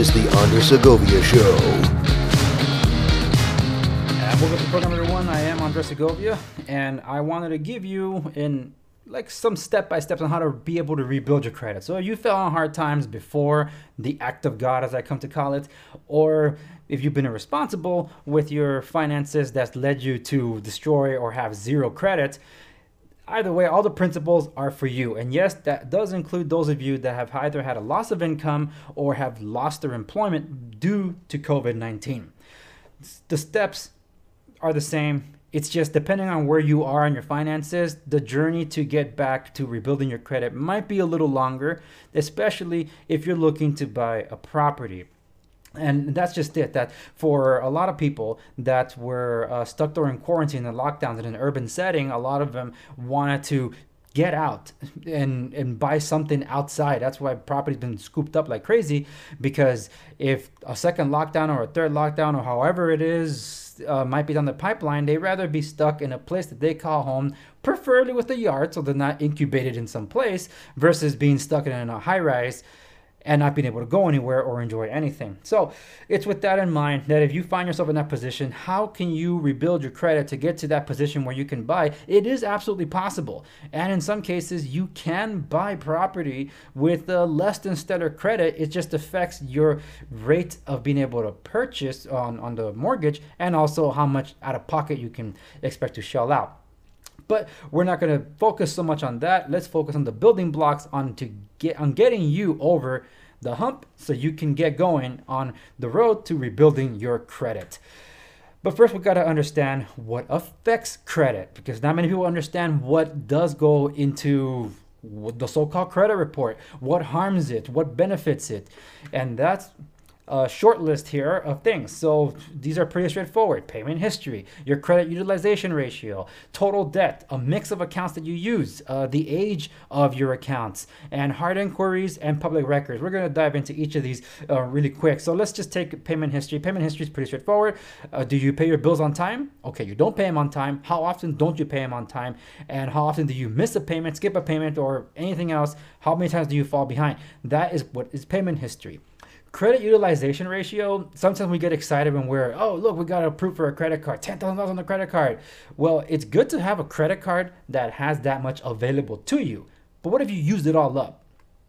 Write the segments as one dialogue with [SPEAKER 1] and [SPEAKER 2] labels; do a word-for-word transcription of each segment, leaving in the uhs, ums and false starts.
[SPEAKER 1] is the Andre Segovia Show.
[SPEAKER 2] And welcome to program number one. I am Andre Segovia, and I wanted to give you in like some step-by-steps on how to be able to rebuild your credit. So if you fell on hard times before the act of God, as I come to call it, or if you've been irresponsible with your finances that's led you to destroy or have zero credit, either way, all the principles are for you. And yes, that does include those of you that have either had a loss of income or have lost their employment due to COVID nineteen. The steps are the same. It's just depending on where you are in your finances, the journey to get back to rebuilding your credit might be a little longer, especially if you're looking to buy a property. And that's just it, that for a lot of people that were uh, stuck during quarantine and lockdowns in an urban setting, a lot of them wanted to get out and, and buy something outside. That's why property's been scooped up like crazy, because if a second lockdown or a third lockdown or however it is uh, might be down the pipeline, they'd rather be stuck in a place that they call home, preferably with a yard so they're not incubated in some place, versus being stuck in a high rise and not being able to go anywhere or enjoy anything. So it's with that in mind that if you find yourself in that position, how can you rebuild your credit to get to that position where you can buy? It is absolutely possible. And in some cases, you can buy property with uh, less than stellar credit. It just affects your rate of being able to purchase on, on the mortgage, and also how much out of pocket you can expect to shell out. But we're not going to focus so much on that. Let's focus on the building blocks on to get on getting you over the hump so you can get going on the road to rebuilding your credit. But first, we've got to understand what affects credit, because not many people understand what does go into the so-called credit report, what harms it, what benefits it. And that's a short list here of things. So these are pretty straightforward. Payment history, your credit utilization ratio, total debt, a mix of accounts that you use, uh, the age of your accounts, and hard inquiries and public records. We're going to dive into each of these uh, really quick. So let's just take payment history. Payment history is pretty straightforward. Uh, do you pay your bills on time? Okay, you don't pay them on time. How often don't you pay them on time? And how often do you miss a payment, skip a payment, or anything else? How many times do you fall behind? That is what is payment history. Credit utilization ratio, sometimes we get excited when we're, oh, look, we got approved for a credit card, ten thousand dollars on the credit card. Well, it's good to have a credit card that has that much available to you. But what if you used it all up?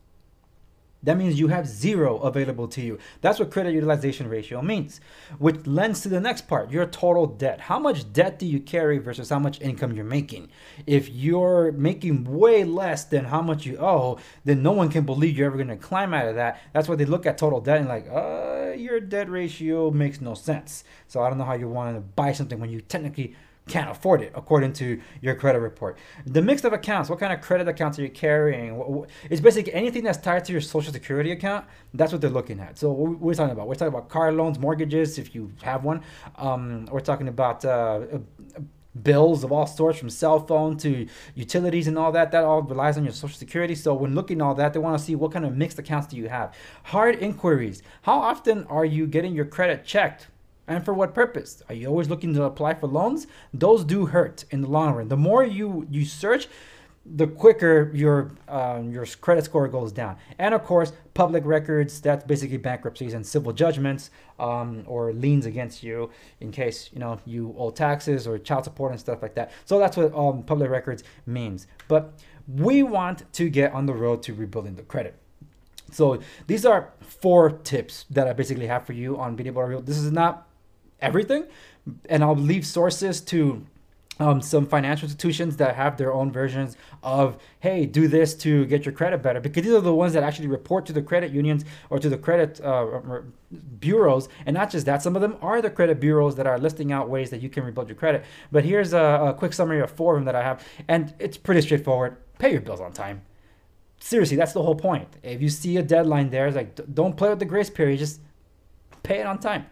[SPEAKER 2] That means you have zero available to you. That's what credit utilization ratio means, which lends to the next part, your total debt. How much debt do you carry versus how much income you're making? If you're making way less than how much you owe, then no one can believe you're ever going to climb out of that. That's why they look at total debt and like, uh, your debt ratio makes no sense. So I don't know how you want to buy something when you technically can't afford it according to your credit report. The mix of accounts, what kind of credit accounts are you carrying? It's basically anything that's tied to your social security account. That's what they're looking at. So what we're talking about, we're talking about car loans, mortgages, if you have one. Um, we're talking about uh, bills of all sorts, from cell phone to utilities and all that. That all relies on your social security. So when looking at all that, they want to see what kind of mixed accounts do you have. Hard inquiries. How often are you getting your credit checked? And for what purpose? Are you always looking to apply for loans? Those do hurt in the long run. The more you, you search, the quicker your um, your credit score goes down. And of course, public records, that's basically bankruptcies and civil judgments um, or liens against you in case you know you owe taxes or child support and stuff like that. So that's what um, public records means. But we want to get on the road to rebuilding the credit. So these are four tips that I basically have for you on being able to rebuild. This is not everything, and I'll leave sources to um, some financial institutions that have their own versions of, hey, do this to get your credit better, because these are the ones that actually report to the credit unions or to the credit uh, bureaus. And not just that, some of them are the credit bureaus that are listing out ways that you can rebuild your credit. But here's a, a quick summary of four of them that I have, and it's pretty straightforward. Pay your bills on time. Seriously, that's the whole point. If you see a deadline there, it's like, don't play with the grace period, just pay it on time.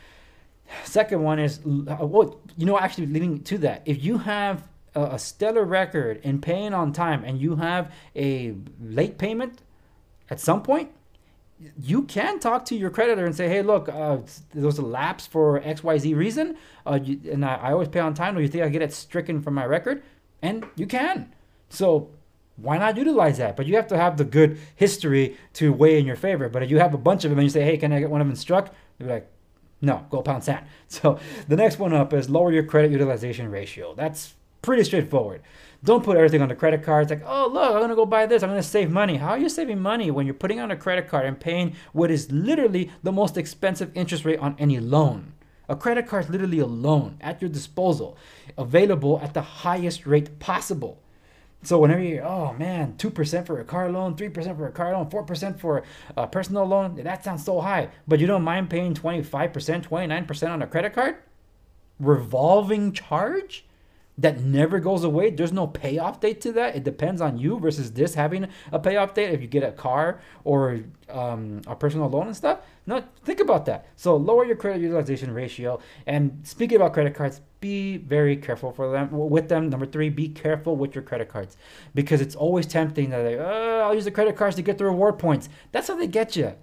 [SPEAKER 2] Second one is, well, you know, actually leading to that, if you have a, a stellar record in paying on time and you have a late payment at some point, you can talk to your creditor and say, hey, look, uh, there was a lapse for X Y Z reason, uh, you, and I, I always pay on time. Do you think I get it stricken from my record? And you can. So Why not utilize that? But you have to have the good history to weigh in your favor. But if you have a bunch of them and you say, hey, can I get one of them struck? They're like, no, go pound sand. So the next one up is lower your credit utilization ratio. That's pretty straightforward. Don't put everything on the credit card. It's like, oh, look, I'm going to go buy this. I'm going to save money. How are you saving money when you're putting on a credit card and paying what is literally the most expensive interest rate on any loan? A credit card is literally a loan at your disposal, available at the highest rate possible. So whenever you're, oh man, two percent for a car loan, three percent for a car loan, four percent for a personal loan, that sounds so high. But you don't mind paying twenty-five percent, twenty-nine percent on a credit card? Revolving charge? That never goes away. There's no payoff date to that. It depends on you versus this having a payoff date if you get a car or um, a personal loan and stuff. No, think about that. So lower your credit utilization ratio. And speaking about credit cards, be very careful for them with them. Number three, be careful with your credit cards because it's always tempting that they, oh, I'll use the credit cards to get the reward points. That's how they get you.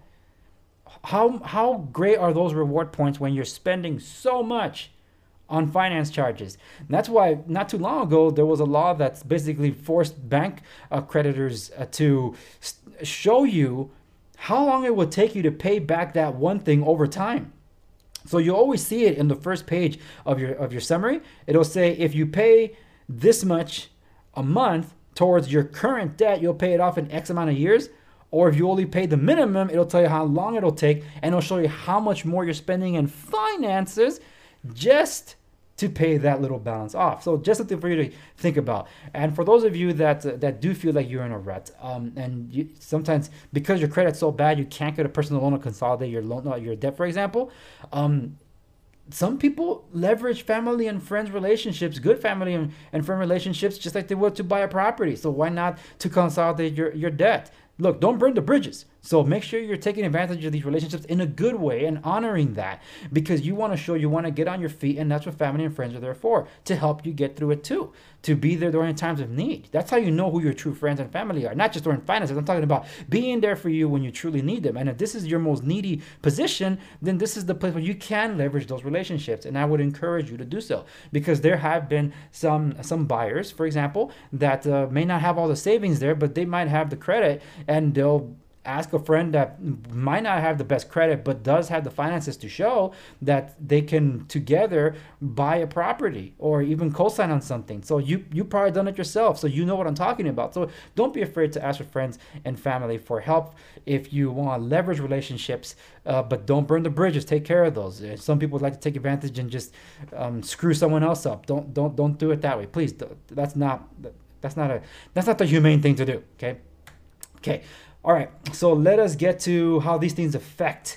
[SPEAKER 2] How how great are those reward points when you're spending so much on finance charges? And that's why not too long ago there was a law that's basically forced bank uh, creditors uh, to st- show you how long it would take you to pay back that one thing over time. So you always see it in the first page of your of your summary. It'll say if you pay this much a month towards your current debt, you'll pay it off in X amount of years. Or if you only pay the minimum, it'll tell you how long it'll take, and it'll show you how much more you're spending in finances just to pay that little balance off. So just something for you to think about. And for those of you that uh, that do feel like you're in a rut, um, and you, sometimes because your credit's so bad you can't get a personal loan to consolidate your loan, uh, your debt, for example. Um, some people leverage family and friends relationships, good family and, and friend relationships, just like they would to buy a property. So why not to consolidate your, your debt? Look, don't burn the bridges. So make sure you're taking advantage of these relationships in a good way and honoring that, because you want to show you want to get on your feet, and that's what family and friends are there for, to help you get through it too, to be there during times of need. That's how you know who your true friends and family are, not just during finances. I'm talking about being there for you when you truly need them. And if this is your most needy position, then this is the place where you can leverage those relationships. And I would encourage you to do so, because there have been some some buyers, for example, that uh, may not have all the savings there, but they might have the credit, and they'll ask a friend that might not have the best credit but does have the finances to show that they can together buy a property or even co-sign on something. So you you probably done it yourself, so you know what I'm talking about. So don't be afraid to ask your friends and family for help if you want to leverage relationships, uh, but don't burn the bridges. Take care of those. Some people like to take advantage and just um, screw someone else up. Don't don't don't do it that way, please. That's not that's not a that's not the humane thing to do. Okay, okay. All right, so let us get to how these things affect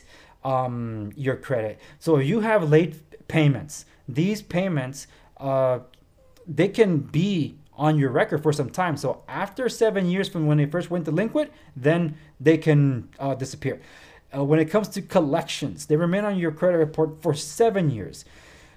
[SPEAKER 2] um, your credit. So if you have late payments, these payments, uh, they can be on your record for some time. So after seven years from when they first went delinquent, then they can uh, disappear. Uh, when it comes to collections, they remain on your credit report for seven years.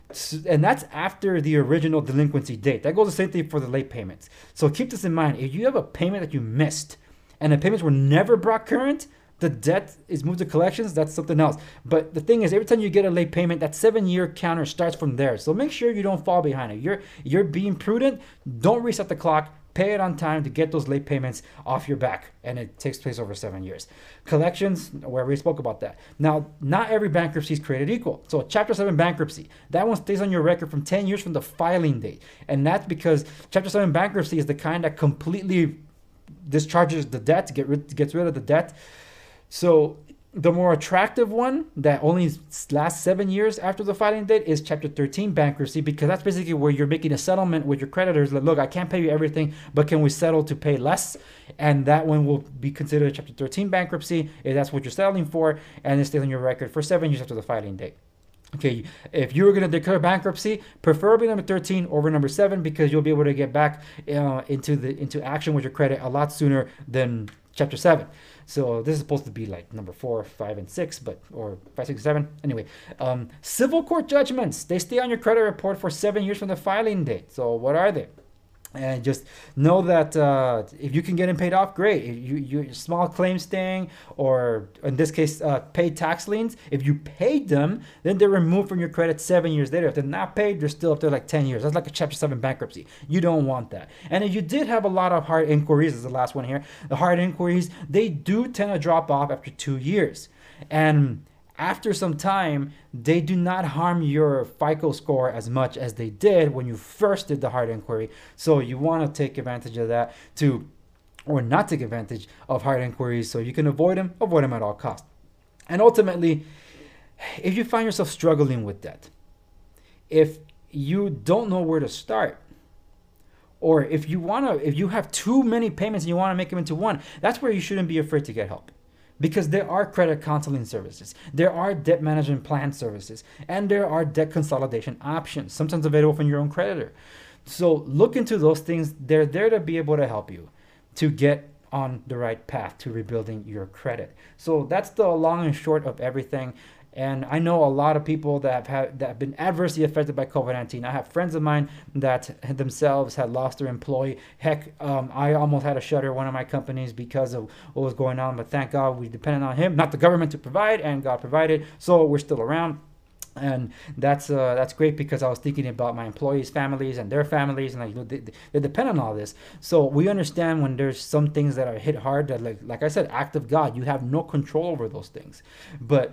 [SPEAKER 2] And that's after the original delinquency date. That goes the same thing for the late payments. So keep this in mind. If you have a payment that you missed, and the payments were never brought current, the debt is moved to collections, that's something else. But the thing is, every time you get a late payment, that seven-year counter starts from there. So make sure you don't fall behind it. You're you're being prudent. Don't reset the clock. Pay it on time to get those late payments off your back, and it takes place over seven years. Collections, we already spoke about that. Now, not every bankruptcy is created equal. So Chapter seven bankruptcy, that one stays on your record from ten years from the filing date. And that's because Chapter seven bankruptcy is the kind that completely discharges the debt, get rid, gets rid of the debt. So the more attractive one that only lasts seven years after the filing date is Chapter thirteen bankruptcy, because that's basically where you're making a settlement with your creditors. Like, look, I can't pay you everything, but can we settle to pay less? And that one will be considered a Chapter thirteen bankruptcy if that's what you're settling for, and it stays on your record for seven years after the filing date. Okay, if you were going to declare bankruptcy, preferably number thirteen over number seven, because you'll be able to get back uh, into the into action with your credit a lot sooner than Chapter seven. So this is supposed to be like number four, five, and six, but or five, six, seven. Anyway, um, civil court judgments, they stay on your credit report for seven years from the filing date. So what are they? And just know that uh, if you can get them paid off, great. If you, you small claims thing, or in this case, uh, paid tax liens, if you paid them, then they're removed from your credit seven years later. If they're not paid, they're still up there like ten years. That's like a Chapter seven bankruptcy. You don't want that. And if you did have a lot of hard inquiries, this is the last one here, the hard inquiries, they do tend to drop off after two years. And after some time, they do not harm your FICO score as much as they did when you first did the hard inquiry. So you want to take advantage of that to, or not take advantage of hard inquiries so you can avoid them, avoid them at all costs. And ultimately, if you find yourself struggling with debt, if you don't know where to start, or if you want to, if you have too many payments and you want to make them into one, that's where you shouldn't be afraid to get help. Because there are credit counseling services, there are debt management plan services, and there are debt consolidation options, sometimes available from your own creditor. So look into those things. They're there to be able to help you to get on the right path to rebuilding your credit. So that's the long and short of everything. And I know a lot of people that have, had, that have been adversely affected by COVID nineteen. I have friends of mine that themselves had lost their employee. Heck, um, I almost had to shutter one of my companies because of what was going on. But thank God we depended on him, not the government, to provide, and God provided. So we're still around. And that's uh, that's great, because I was thinking about my employees' families and their families, and like they, they depend on all this. So we understand when there's some things that are hit hard, that like like I said, act of God, you have no control over those things. But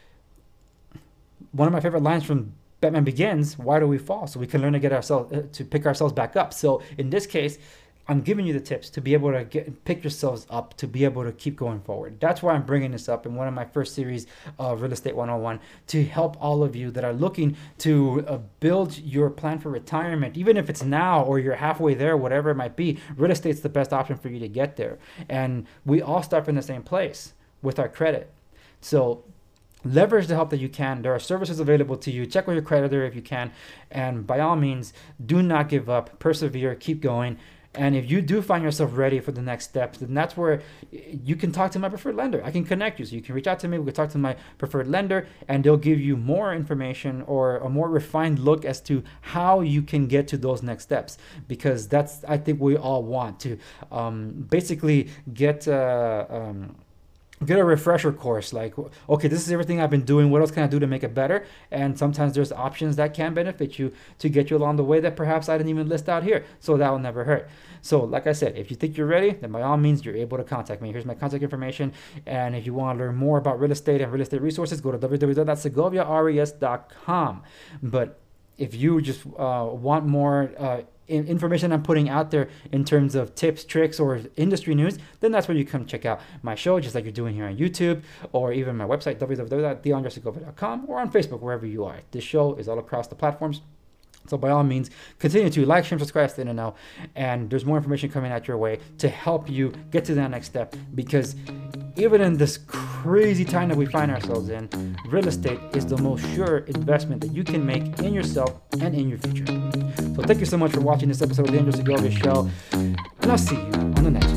[SPEAKER 2] one of my favorite lines from Batman Begins, why do we fall? So we can learn to get ourselves, uh, to pick ourselves back up. So in this case, I'm giving you the tips to be able to get pick yourselves up, to be able to keep going forward. That's why I'm bringing this up in one of my first series of Real Estate one oh one, to help all of you that are looking to uh, build your plan for retirement. Even if it's now or you're halfway there, whatever it might be, real estate's the best option for you to get there. And we all start from the same place with our credit. So leverage the help that you can. There are services available to you. Check with your creditor if you can. And by all means, do not give up. Persevere. Keep going. And if you do find yourself ready for the next steps, then that's where you can talk to my preferred lender. I can connect you. So you can reach out to me. We can talk to my preferred lender, and they'll give you more information or a more refined look as to how you can get to those next steps. Because that's, I think we all want to um, basically get... Uh, um, Get a refresher course, like, okay, this is everything I've been doing. What else can I do to make it better? And sometimes there's options that can benefit you to get you along the way that perhaps I didn't even list out here. So that will never hurt. So like I said, if you think you're ready, then by all means, you're able to contact me. Here's my contact information. And if you want to learn more about real estate and real estate resources, go to w w w dot segovia res dot com. But if you just uh, want more uh, information I'm putting out there in terms of tips, tricks, or industry news, then that's where you come check out my show, just like you're doing here on YouTube, or even my website, w w w dot the andre segovia dot com, or on Facebook, wherever you are. This show is all across the platforms. So by all means, continue to like, share, subscribe, stay in the know. And there's more information coming out your way to help you get to that next step. Because even in this crazy time that we find ourselves in, real estate is the most sure investment that you can make in yourself and in your future. So thank you so much for watching this episode of the Andre Segovia Show. And I'll see you on the next one.